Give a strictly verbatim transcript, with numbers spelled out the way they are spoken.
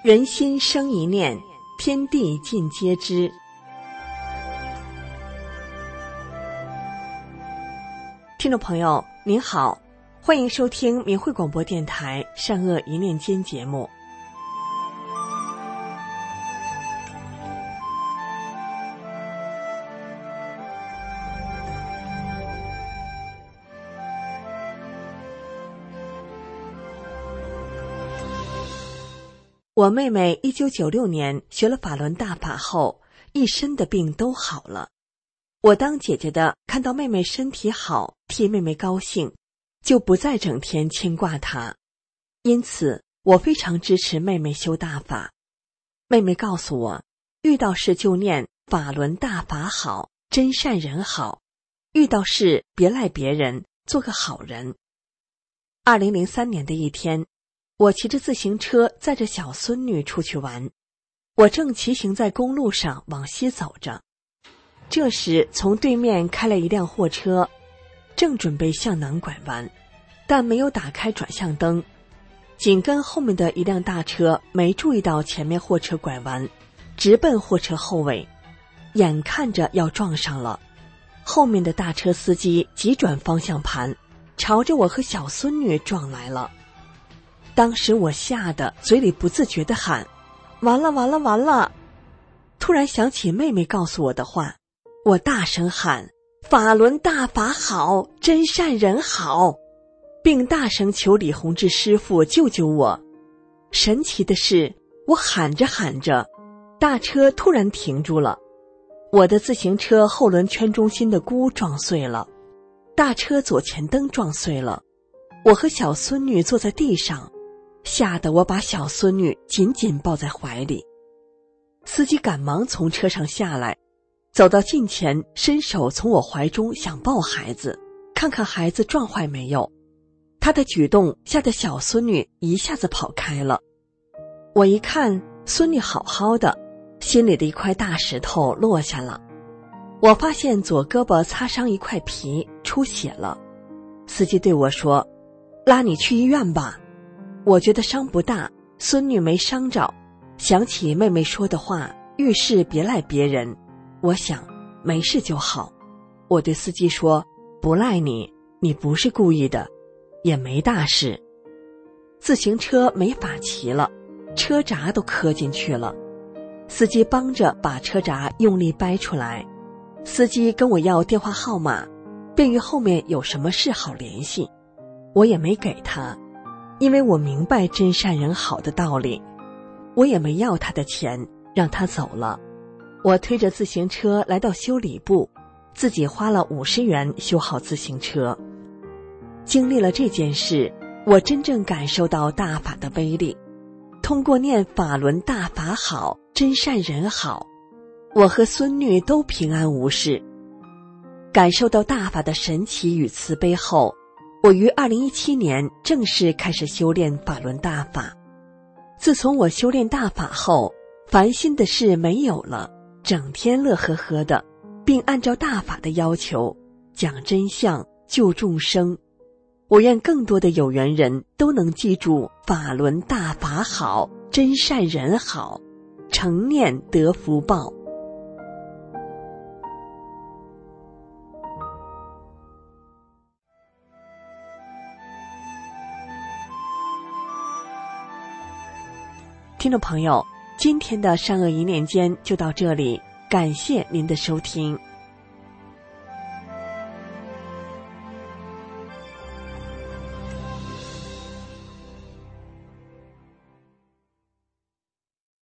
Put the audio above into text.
人心生一念，天地尽皆知。听众朋友您好，欢迎收听明慧广播电台善恶一念间节目。我妹妹一九九六年学了法轮大法后，一身的病都好了。我当姐姐的看到妹妹身体好，替妹妹高兴，就不再整天牵挂她。因此，我非常支持妹妹修大法。妹妹告诉我，遇到事就念法轮大法好，真善人好，遇到事别赖别人，做个好人。二零零三年的一天，我骑着自行车载着小孙女出去玩，我正骑行在公路上往西走着。这时从对面开来一辆货车，正准备向南拐弯，但没有打开转向灯。紧跟后面的一辆大车没注意到前面货车拐弯，直奔货车后尾，眼看着要撞上了。后面的大车司机急转方向盘，朝着我和小孙女撞来了。当时我吓得嘴里不自觉地喊，完了完了完了。突然想起妹妹告诉我的话，我大声喊，法轮大法好，真善人好，并大声求李洪志师父救救我。神奇的是，我喊着喊着，大车突然停住了，我的自行车后轮圈中心的箍撞碎了，大车左前灯撞碎了，我和小孙女坐在地上，吓得我把小孙女紧紧抱在怀里。司机赶忙从车上下来，走到近前，伸手从我怀中想抱孩子，看看孩子撞坏没有。他的举动吓得小孙女一下子跑开了。我一看孙女好好的，心里的一块大石头落下了。我发现左胳膊擦伤一块皮，出血了。司机对我说，拉你去医院吧。我觉得伤不大，孙女没伤着，想起妹妹说的话，遇事别赖别人，我想没事就好。我对司机说，不赖你，你不是故意的，也没大事。自行车没法骑了，车闸都磕进去了。司机帮着把车闸用力掰出来，司机跟我要电话号码，便于后面有什么事好联系。我也没给他，因为我明白真善人好的道理，我也没要他的钱，让他走了。我推着自行车来到修理部，自己花了五十元修好自行车。经历了这件事，我真正感受到大法的威力。通过念法轮大法好，真善人好，我和孙女都平安无事。感受到大法的神奇与慈悲后，我于二零一七年正式开始修炼法轮大法。自从我修炼大法后，烦心的事没有了，整天乐呵呵的，并按照大法的要求讲真相，救众生。我愿更多的有缘人都能记住法轮大法好，真善人好，成念得福报。听众朋友，今天的善恶一念间就到这里，感谢您的收听。